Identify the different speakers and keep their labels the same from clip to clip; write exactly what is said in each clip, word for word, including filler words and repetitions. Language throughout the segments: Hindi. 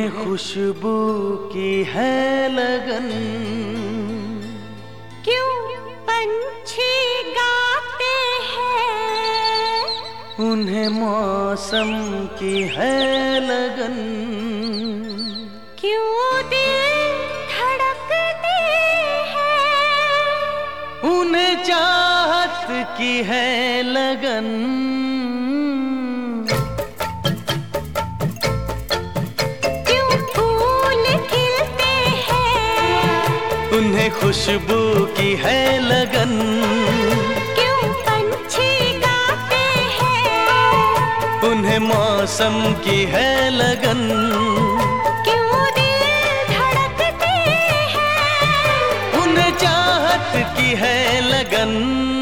Speaker 1: उन्हें खुशबू की है लगन,
Speaker 2: क्यों पंछी गाते हैं,
Speaker 1: उन्हें मौसम की है लगन,
Speaker 2: क्यों दिल धड़कते हैं,
Speaker 1: उन्हें चाहत की है लगन,
Speaker 2: क्यों फूल खिलते हैं,
Speaker 1: उन्हें खुशबू की है लगन,
Speaker 2: क्यों पंछी गाते हैं,
Speaker 1: उन्हें मौसम की है लगन,
Speaker 2: क्यों दिल धड़कते हैं,
Speaker 1: उन्हें चाहत की है लगन।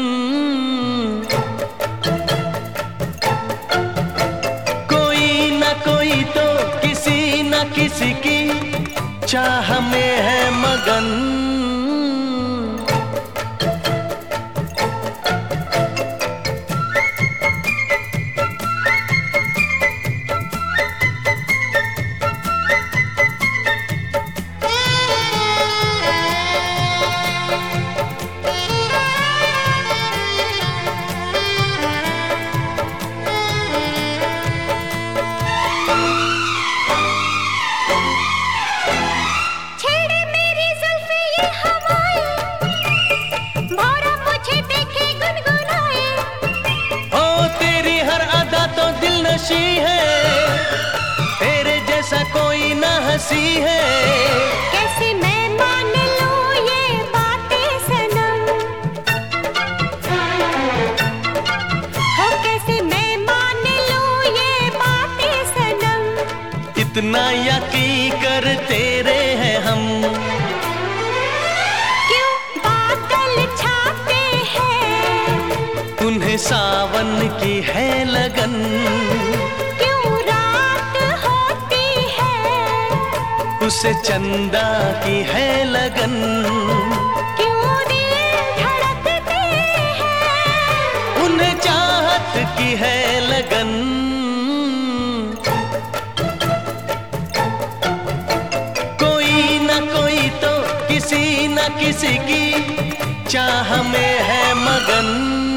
Speaker 1: कोई ना कोई तो किसी ना किसी की चाह में है मगन, है तेरे जैसा कोई ना हंसी है।
Speaker 2: कैसे मैं मान लूं ये बातें सनम, हो कैसे मैं मान लूं ये बातें सनम,
Speaker 1: इतना यकीन कर तेरे हैं हम,
Speaker 2: क्यों बादल छाते हैं,
Speaker 1: उन्हें सावन की है लगन, उसे चंदा की है लगन,
Speaker 2: क्यों दिल धड़कते हैं,
Speaker 1: उन्हें चाहत की है लगन। कोई ना कोई तो किसी ना किसी की चाह में है मगन,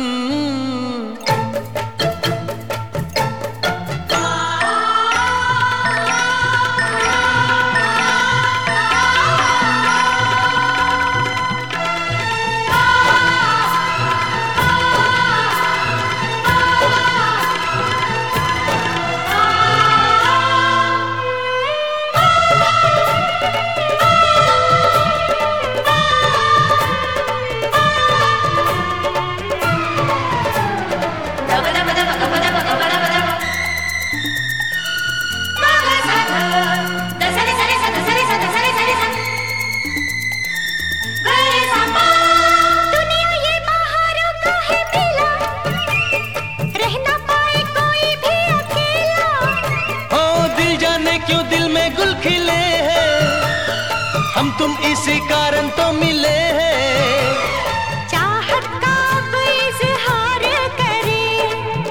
Speaker 1: क्यों दिल में गुल खिले हैं, हम तुम इसी कारण तो मिले हैं।
Speaker 2: चाहत का इज़हार करें,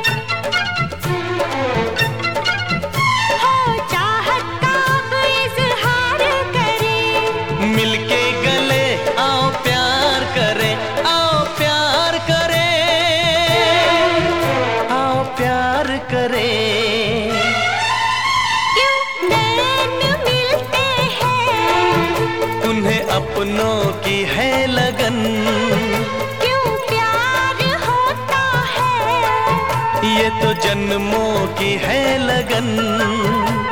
Speaker 2: हो चाहत का इज़हार करें,
Speaker 1: मिलके गले आओ प्यार करें, आओ प्यार करें, आओ प्यार करें। उन्हें अपनों की है लगन,
Speaker 2: क्यों प्यार होता है,
Speaker 1: ये तो जन्मों की है लगन।